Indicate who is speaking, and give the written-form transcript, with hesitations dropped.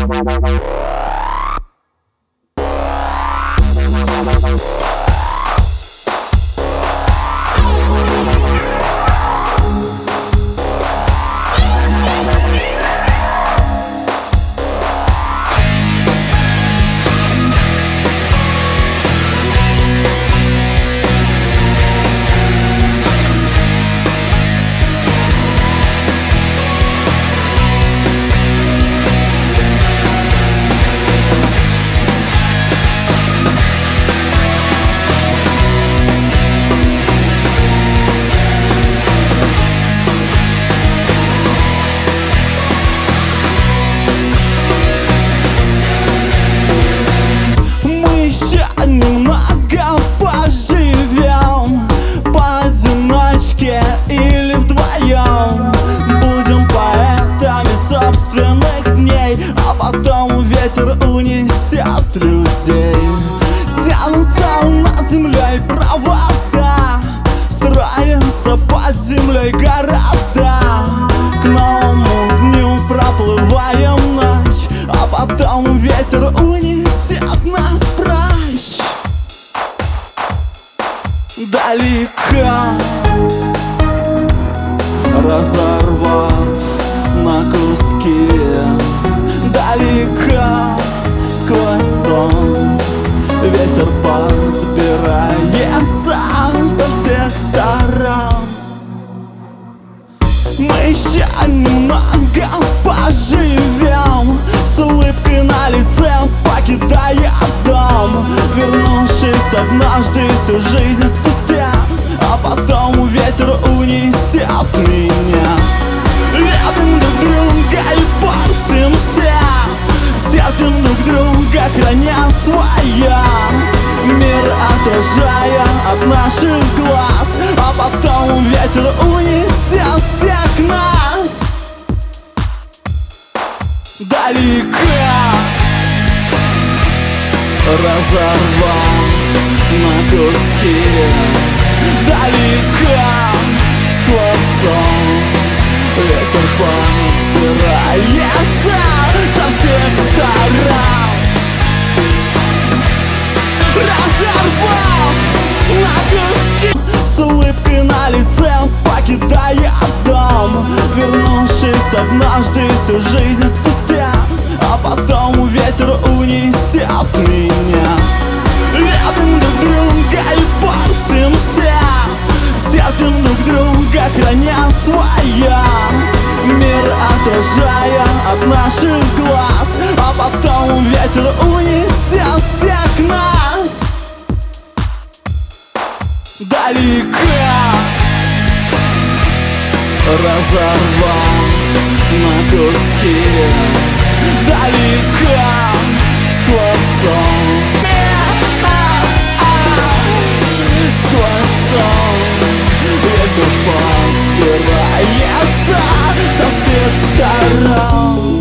Speaker 1: Немного поживем поодиночке или вдвоем. Будем поэтами собственных дней, а потом ветер унесет людей. Тянутся над землей провода, строятся под землей города. К новому дню проплываем ночь, а потом ветер унесет нас прочь. Далеко, разорвав на куски, далеко сквозь сон ветер подбирается со всех сторон. Мы еще немного поживем, с улыбкой на лице покидая дом, вернувшись однажды всю жизнь спустя, а потом ветер унесет меня. Любим друг друга и портимся, терпим друг друга, храня своя, мир отражая от наших глаз, а потом ветер унесет всех нас. Далеко, разорвав на куски, далеко сквозь сон ветер подбирается со всех сторон. Разорвав на куски, с улыбкой на лице покидая дом, вернувшись однажды всю жизнь спустя, а потом ветер унесет меня. Любим друг друга и портимся, терпим друг друга, храня своя, мир отражая от наших глаз, а потом ветер унесет всех нас. Далеко, разорвав на куски, далеко сквозь сон, сквозь сон ветер подбирается со всех сторон.